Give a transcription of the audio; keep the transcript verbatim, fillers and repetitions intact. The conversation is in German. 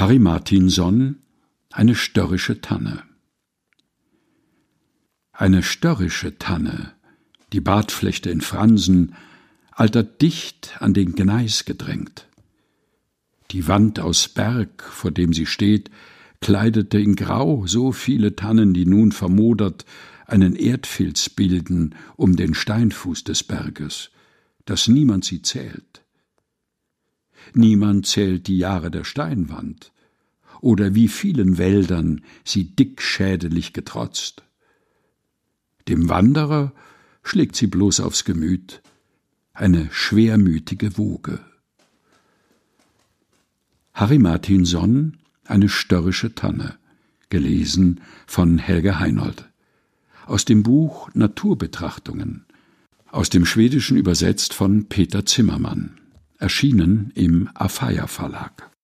Harry Martinson, eine störrische Tanne. Eine störrische Tanne, die Bartflechte in Fransen, altert dicht an den Gneis gedrängt. Die Wand aus Berg, vor dem sie steht, kleidete in Grau so viele Tannen, die nun vermodert einen Erdfilz bilden um den Steinfuß des Berges, dass niemand sie zählt. Niemand zählt die Jahre der Steinwand oder wie vielen Wäldern sie dickschädelig getrotzt. Dem Wanderer schlägt sie bloß aufs Gemüt, eine schwermütige Woge. Harry Martinson, eine störrische Tanne, gelesen von Helge Heinold. Aus dem Buch Naturbetrachtungen, aus dem Schwedischen übersetzt von Peter Zimmermann, erschienen im Afeier Verlag.